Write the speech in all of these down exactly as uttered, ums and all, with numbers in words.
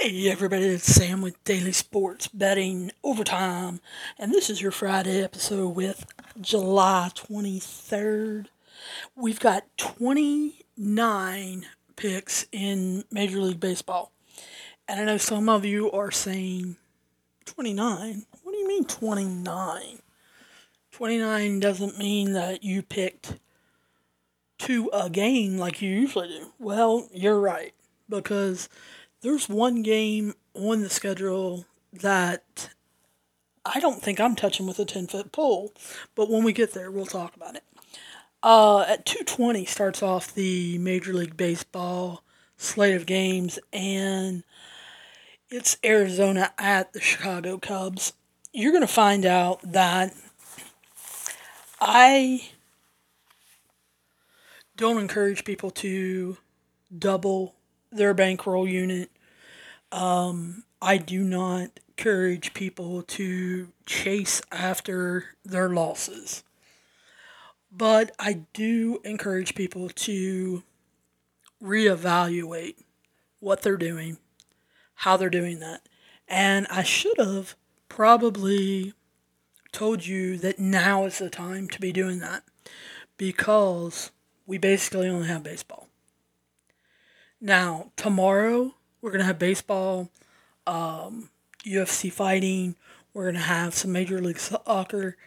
Hey everybody, it's Sam with Daily Sports Betting Overtime, and this is your Friday episode with July twenty-third. We've got twenty-nine picks in Major League Baseball, and I know some of you are saying, twenty-nine? What do you mean twenty-nine? twenty-nine doesn't mean that you picked to a game like you usually do. Well, you're right, because there's one game on the schedule that I don't think I'm touching with a ten foot pole, but when we get there, we'll talk about it. Uh, at two twenty starts off the Major League Baseball slate of games, and it's Arizona at the Chicago Cubs. You're going to find out that I don't encourage people to double their bankroll unit. Um, I do not encourage people to chase after their losses. But I do encourage people to reevaluate what they're doing, how they're doing that. And I should have probably told you that now is the time to be doing that because we basically only have baseball. Now, tomorrow we're going to have baseball, um, U F C fighting. We're going to have some Major League Soccer.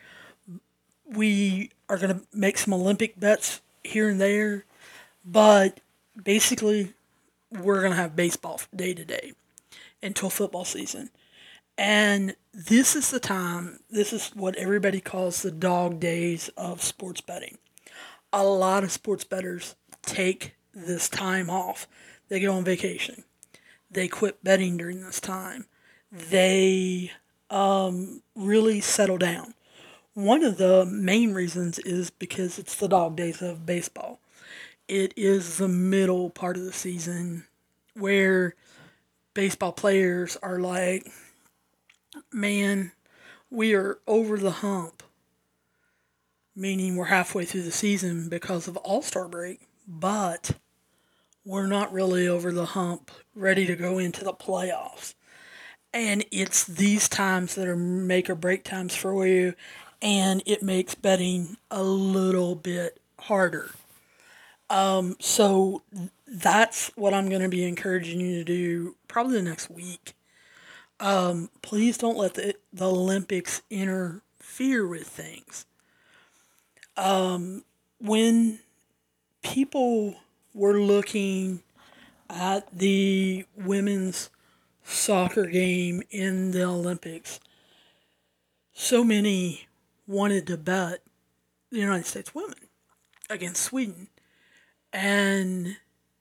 We are going to make some Olympic bets here and there. But basically, we're going to have baseball day to day until football season. And this is the time, this is what everybody calls the dog days of sports betting. A lot of sports bettors take this time off. They go on vacation. They quit betting during this time. They um, really settle down. One of the main reasons is because it's the dog days of baseball. It is the middle part of the season where baseball players are like, man, we are over the hump, meaning we're halfway through the season because of All-Star break, but we're not really over the hump, ready to go into the playoffs. And it's these times that are make or break times for you, and it makes betting a little bit harder. Um, so that's what I'm going to be encouraging you to do probably the next week. Um, please don't let the, the Olympics interfere with things. Um, when people were looking at the women's soccer game in the Olympics, so many wanted to bet the United States women against Sweden. And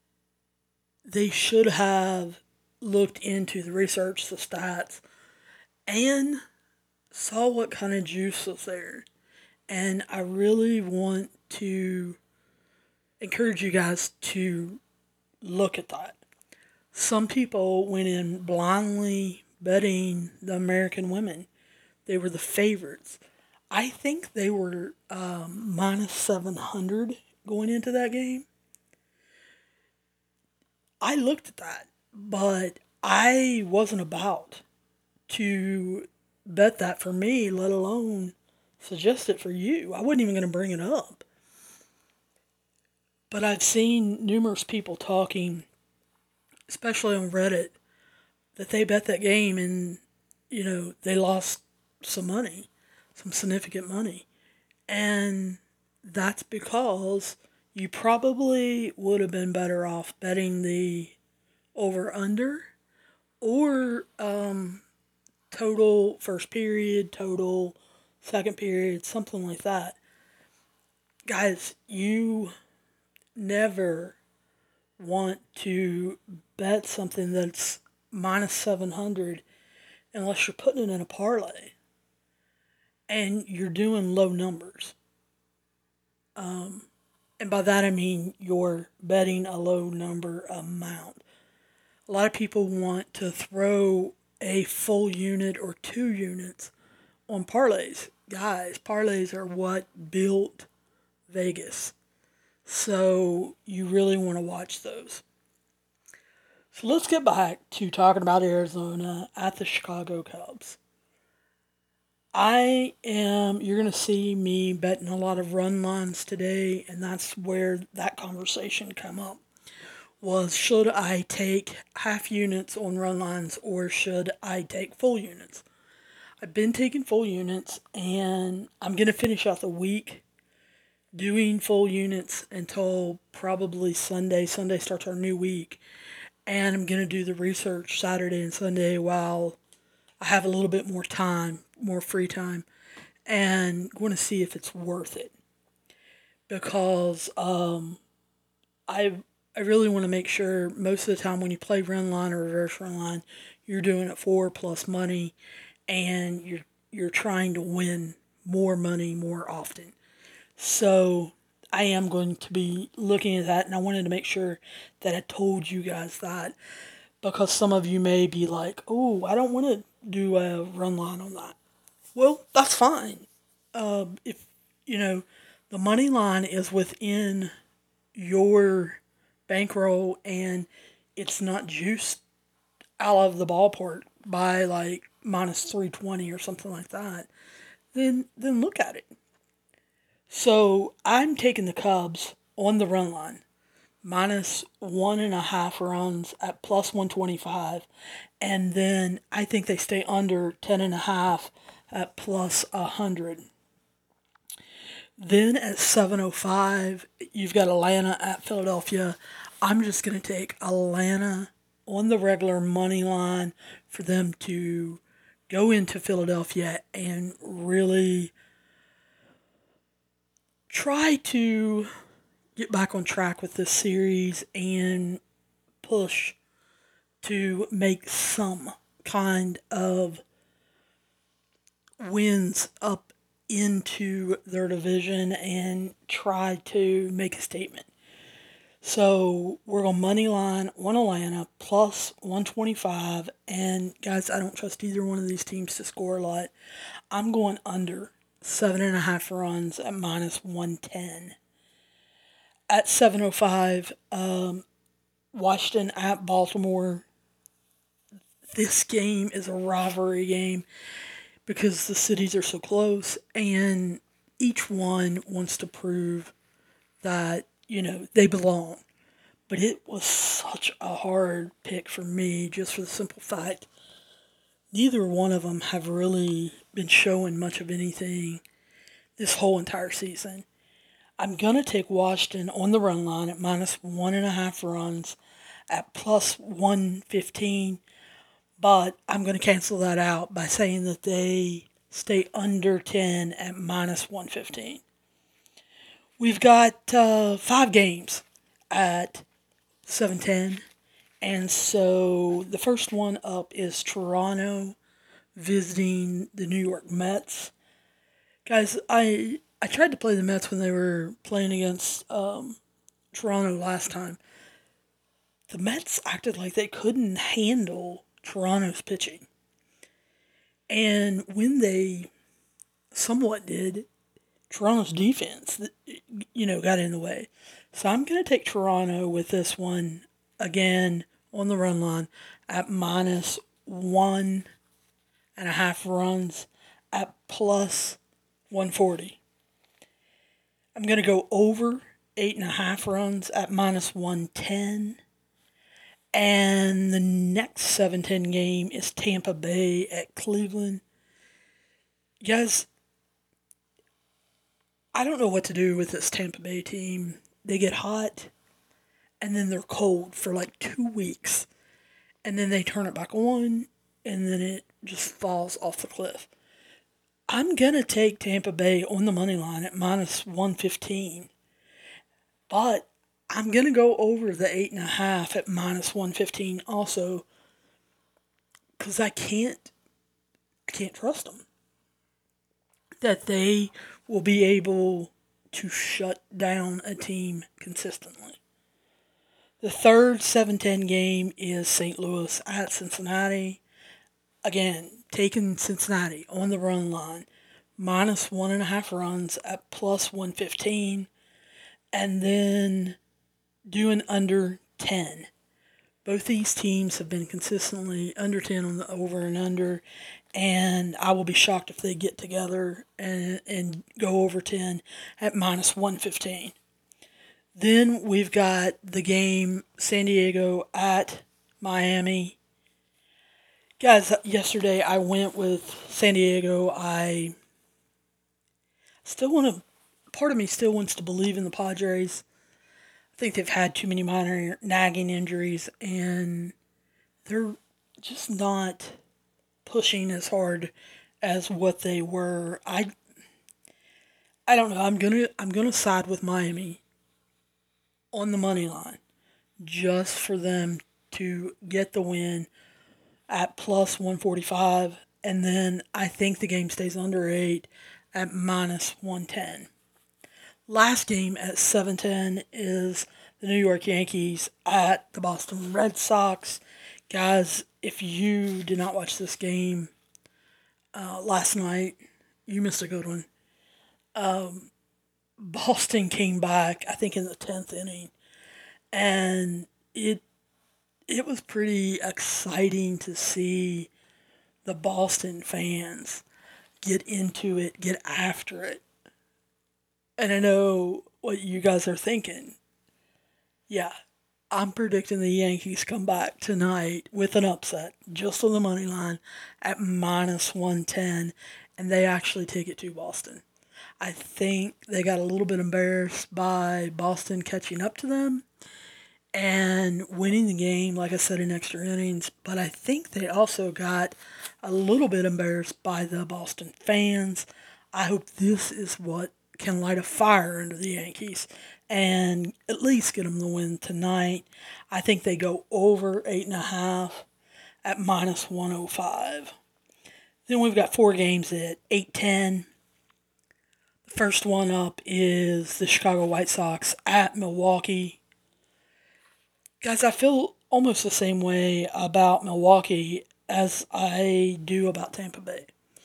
they should have looked into the research, the stats, and saw what kind of juice was there. And I really want to encourage you guys to look at that. Some people went in blindly betting the American women. They were the favorites. I think they were um, minus seven hundred going into that game. I looked at that, but I wasn't about to bet that for me, let alone suggest it for you. I wasn't even going to bring it up. But I've seen numerous people talking, especially on Reddit, that they bet that game and, you know, they lost some money, some significant money. And that's because you probably would have been better off betting the over under or um, total first period, total second period, something like that. Guys, you never want to bet something that's minus seven hundred unless you're putting it in a parlay and you're doing low numbers. Um, and by that I mean you're betting a low number amount. A lot of people want to throw a full unit or two units on parlays. Guys, parlays are what built Vegas. So you really want to watch those. So let's get back to talking about Arizona at the Chicago Cubs. I am, you're going to see me betting a lot of run lines today, and that's where that conversation come up. Was should I take half units on run lines or should I take full units? I've been taking full units, and I'm going to finish out the week doing full units until probably Sunday. Sunday starts our new week, and I'm going to do the research Saturday and Sunday while I have a little bit more time, more free time, and going to see if it's worth it. Because um, I I really want to make sure most of the time when you play run line or reverse run line, you're doing it for plus money, and you're you're trying to win more money more often. So I am going to be looking at that, and I wanted to make sure that I told you guys that, because some of you may be like, "Oh, I don't want to do a run line on that." Well, that's fine. Uh, if you know the money line is within your bankroll and it's not juiced out of the ballpark by like minus three twenty or something like that, then then look at it. So I'm taking the Cubs on the run line, minus one and a half runs at plus one twenty-five, and then I think they stay under ten and a half at plus one hundred. Then at seven oh five, you've got Atlanta at Philadelphia. I'm just going to take Atlanta on the regular money line for them to go into Philadelphia and really try to get back on track with this series and push to make some kind of wins up into their division and try to make a statement. So we're on money line on Atlanta plus one twenty-five, and guys, I don't trust either one of these teams to score a lot. I'm going under seven and a half runs at minus one ten. At seven oh five, um, Washington at Baltimore. This game is a rivalry game because the cities are so close, and each one wants to prove that, you know, they belong. But it was such a hard pick for me just for the simple fact neither one of them have really been showing much of anything this whole entire season. I'm going to take Washington on the run line at minus one and a half runs at plus one fifteen, but I'm going to cancel that out by saying that they stay under ten at minus one fifteen. We've got uh, five games at seven ten, and so the first one up is Toronto visiting the New York Mets. Guys, I I tried to play the Mets when they were playing against um, Toronto last time. The Mets acted like they couldn't handle Toronto's pitching. And when they somewhat did, Toronto's defense, you know, got in the way. So I'm going to take Toronto with this one again on the run line at minus one and a half runs at plus one forty. I'm going to go over eight and a half runs at minus one ten. And the next seven ten game is Tampa Bay at Cleveland. Guys, I don't know what to do with this Tampa Bay team. They get hot, and then they're cold for like two weeks. And then they turn it back on, and then it just falls off the cliff. I'm going to take Tampa Bay on the money line at minus one fifteen. But I'm going to go over the eight and a half at minus one fifteen also, because I can't, I can't trust them. That they will be able to shut down a team consistently. The third seven ten game is Saint Louis at Cincinnati. Again, taking Cincinnati on the run line, minus one and a half runs at plus one fifteen, and then doing under ten, Both these teams have been consistently under ten on the over and under, and I will be shocked if they get together and, and go over ten at minus one fifteen. Then we've got the game San Diego at Miami. Guys, yesterday I went with San Diego. I still want to, part of me still wants to believe in the Padres. I think they've had too many minor nagging injuries, and they're just not pushing as hard as what they were. I I don't know. I'm gonna I'm gonna side with Miami on the money line just for them to get the win at plus one forty-five, and then I think the game stays under eight at minus one ten. Last game at seven ten is the New York Yankees at the Boston Red Sox. Guys, if you did not watch this game uh, last night, you missed a good one. Um, Boston came back, I think, in the tenth inning, and it it was pretty exciting to see the Boston fans get into it, get after it. And I know what you guys are thinking. Yeah, I'm predicting the Yankees come back tonight with an upset, just on the money line, at minus one ten, and they actually take it to Boston. I think they got a little bit embarrassed by Boston catching up to them and winning the game, like I said, in extra innings. But I think they also got a little bit embarrassed by the Boston fans. I hope this is what can light a fire under the Yankees and at least get them the win tonight. I think they go over eight and a half at minus one oh five. Then we've got four games at eight ten. The first one up is the Chicago White Sox at Milwaukee. Guys, I feel almost the same way about Milwaukee as I do about Tampa Bay.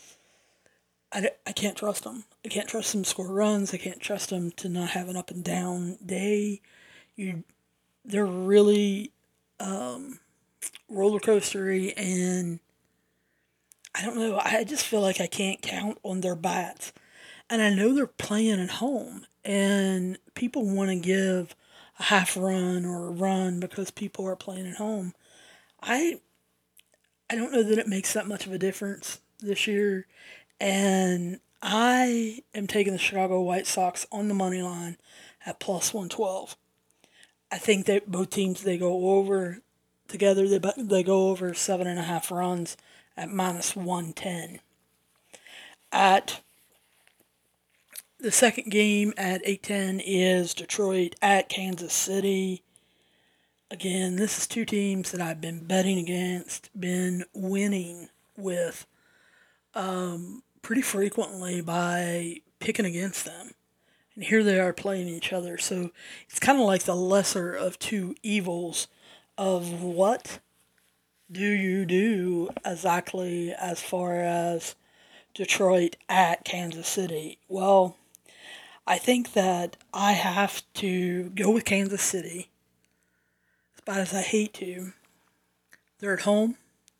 I, I can't trust them. I can't trust them to score runs. I can't trust them to not have an up and down day. You, they're really um, roller coastery, and I don't know. I just feel like I can't count on their bats. And I know they're playing at home, and people want to give a half run or a run because people are playing at home. I I don't know that it makes that much of a difference this year. And I am taking the Chicago White Sox on the money line at plus one twelve. I think that both teams, they go over together. They, they go over seven and a half runs at minus one ten. At the second game at eight ten is Detroit at Kansas City. Again, this is two teams that I've been betting against, been winning with um, pretty frequently by picking against them. And here they are playing each other. So it's kind of like the lesser of two evils of what do you do exactly as far as Detroit at Kansas City. Well, I think that I have to go with Kansas City. As bad as I hate to. They're at home.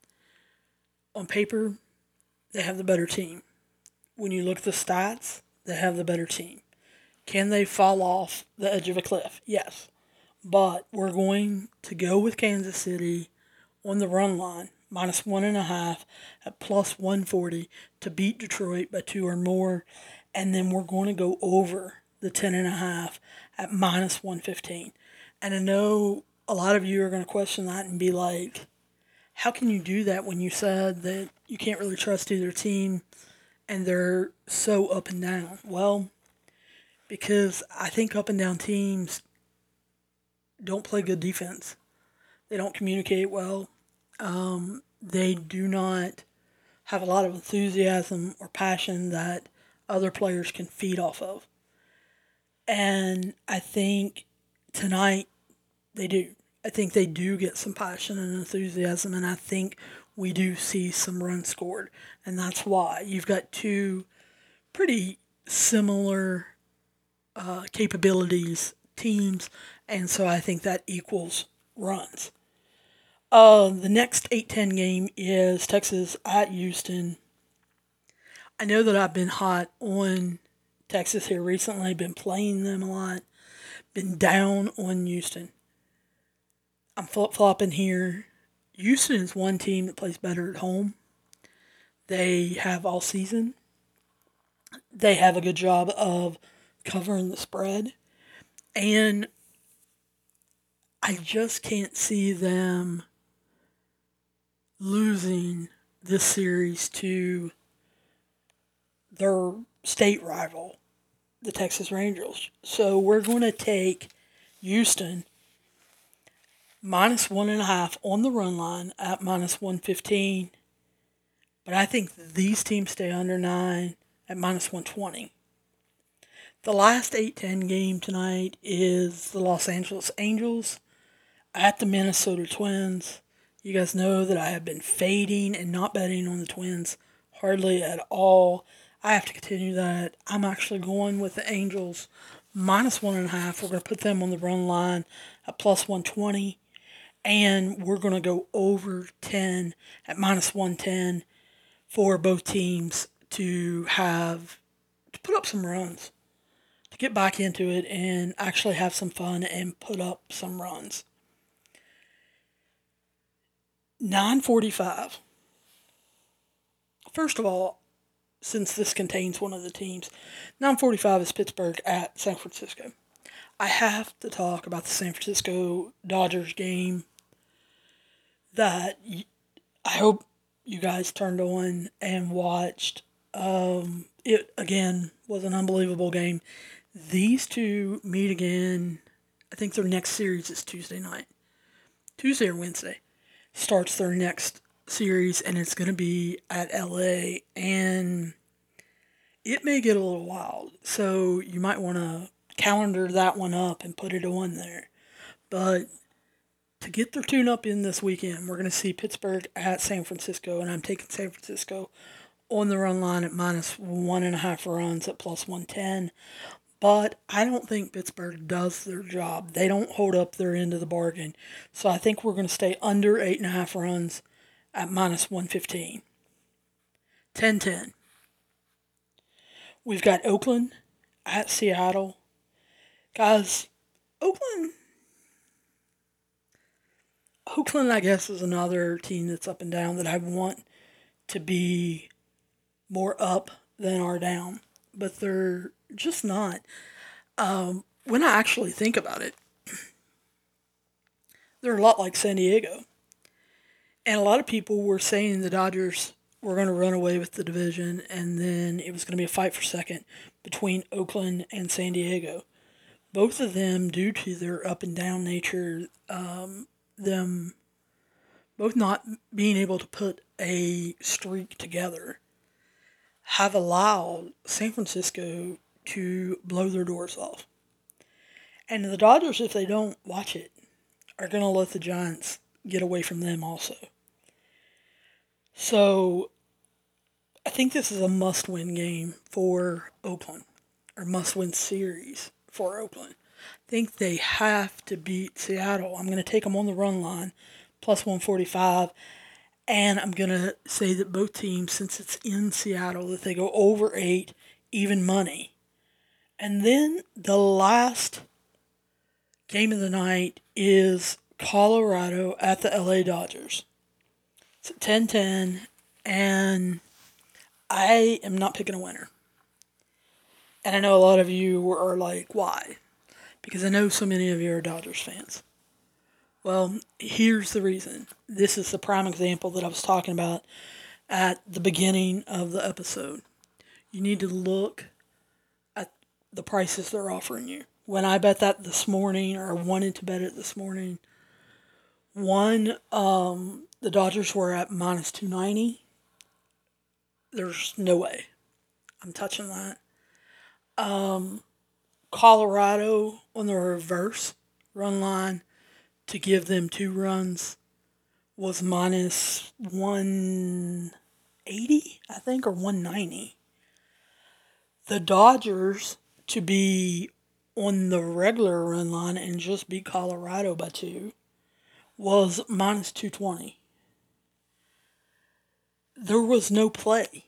On paper, they have the better team. When you look at the stats, they have the better team. Can they fall off the edge of a cliff? Yes. But we're going to go with Kansas City on the run line, minus one and a half at plus one forty to beat Detroit by two or more. And then we're going to go over the ten and a half at minus one fifteen. And I know a lot of you are going to question that and be like, how can you do that when you said that you can't really trust either team and they're so up and down? Well, because I think up and down teams don't play good defense. They don't communicate well. Um, they do not have a lot of enthusiasm or passion that other players can feed off of. And I think tonight they do. I think they do get some passion and enthusiasm, and I think we do see some runs scored. And that's why you've got two pretty similar uh, capabilities teams, and so I think that equals runs. Uh, the next eight ten game is Texas at Houston. I know that I've been hot on Texas here recently, been playing them a lot, been down on Houston. I'm flip flopping here. Houston is one team that plays better at home. They have all season. They have a good job of covering the spread. And I just can't see them losing this series to their state rival, the Texas Rangers. So we're going to take Houston minus one and a half on the run line at minus one fifteen. But I think these teams stay under nine at minus one twenty. The last eight ten game tonight is the Los Angeles Angels at the Minnesota Twins. You guys know that I have been fading and not betting on the Twins hardly at all. I have to continue that. I'm actually going with the Angels minus one and a half. We're going to put them on the run line at plus one twenty. And we're going to go over ten at minus one ten for both teams to have, to put up some runs, to get back into it and actually have some fun and put up some runs. nine forty-five. First of all, since this contains one of the teams, nine forty-five is Pittsburgh at San Francisco. I have to talk about the San Francisco Dodgers game that I hope you guys turned on and watched. Um, it, again, was an unbelievable game. These two meet again. I think their next series is Tuesday night. Tuesday or Wednesday starts their next series, and it's going to be at L A, and it may get a little wild. So you might want to calendar that one up and put it on there. But to get their tune up in this weekend, we're going to see Pittsburgh at San Francisco, and I'm taking San Francisco on the run line at minus one and a half runs at plus one ten. But I don't think Pittsburgh does their job. They don't hold up their end of the bargain. So I think we're going to stay under eight and a half runs at minus one fifteen. ten ten. We've got Oakland at Seattle. Guys, Oakland, Oakland, I guess, is another team that's up and down that I want to be more up than are down. But they're just not. Um, when I actually think about it, they're a lot like San Diego. And a lot of people were saying the Dodgers were going to run away with the division, and then it was going to be a fight for second between Oakland and San Diego. Both of them, due to their up and down nature, um, them both not being able to put a streak together, have allowed San Francisco to blow their doors off. And the Dodgers, if they don't watch it, are going to let the Giants get away from them also. So I think this is a must-win game for Oakland, or must-win series for Oakland. I think they have to beat Seattle. I'm going to take them on the run line, plus one forty-five. And I'm going to say that both teams, since it's in Seattle, that they go over eight, even money. And then the last game of the night is Colorado at the L A Dodgers. It's at ten ten, and I am not picking a winner. And I know a lot of you are like, why? Because I know so many of you are Dodgers fans. Well, here's the reason. This is the prime example that I was talking about at the beginning of the episode. You need to look at the prices they're offering you. When I bet that this morning, or wanted to bet it this morning, one, um, the Dodgers were at minus two ninety. There's no way I'm touching that. Um, Colorado on the reverse run line to give them two runs was minus one eighty, I think, or one ninety. The Dodgers to be on the regular run line and just beat Colorado by two was minus two twenty. There was no play.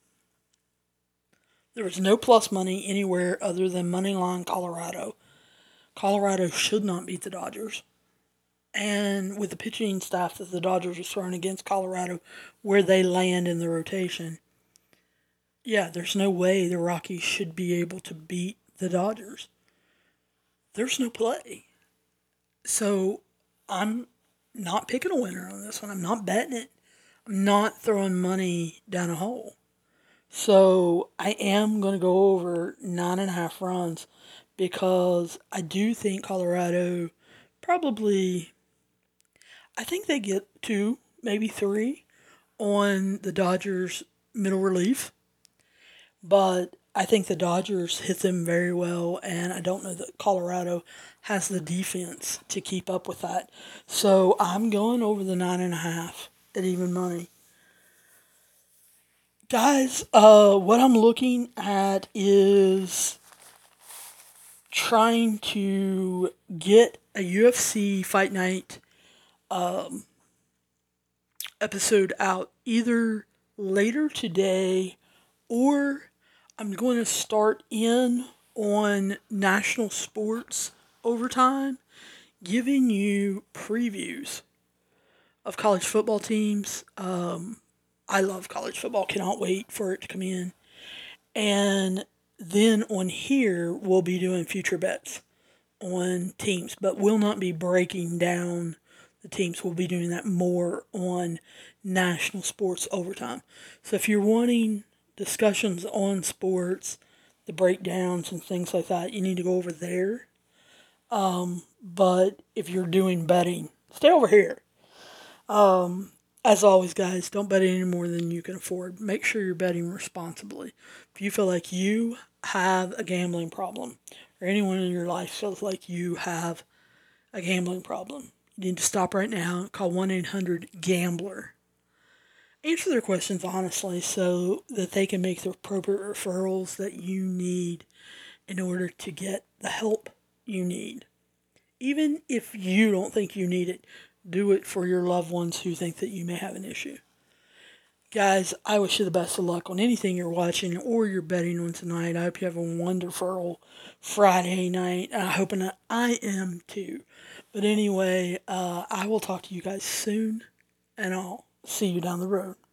There was no plus money anywhere other than Moneyline Colorado. Colorado should not beat the Dodgers. And with the pitching staff that the Dodgers are throwing against Colorado, where they land in the rotation, yeah, there's no way the Rockies should be able to beat the Dodgers. There's no play. So I'm not picking a winner on this one. I'm not betting it. I'm not throwing money down a hole. So I am going to go over nine and a half runs because I do think Colorado probably, I think they get two, maybe three on the Dodgers middle relief. But I think the Dodgers hit them very well, and I don't know that Colorado has the defense to keep up with that. So I'm going over the nine and a half at even money. Guys, uh, what I'm looking at is trying to get a U F C Fight Night um, episode out either later today or I'm going to start in on national sports overtime, giving you previews of college football teams. Um, I love college football. Cannot wait for it to come in. And then on here, we'll be doing future bets on teams, but we'll not be breaking down the teams. We'll be doing that more on national sports overtime. So if you're wanting discussions on sports, the breakdowns and things like that, you need to go over there. Um, but if you're doing betting, stay over here. Um, as always, guys, don't bet any more than you can afford. Make sure you're betting responsibly. If you feel like you have a gambling problem, or anyone in your life feels like you have a gambling problem, you need to stop right now. Call one eight hundred gambler. Answer their questions honestly so that they can make the appropriate referrals that you need in order to get the help you need. Even if you don't think you need it, do it for your loved ones who think that you may have an issue. Guys, I wish you the best of luck on anything you're watching or you're betting on tonight. I hope you have a wonderful Friday night. I hope that I am too. But anyway, uh, I will talk to you guys soon, and I'll see you down the road.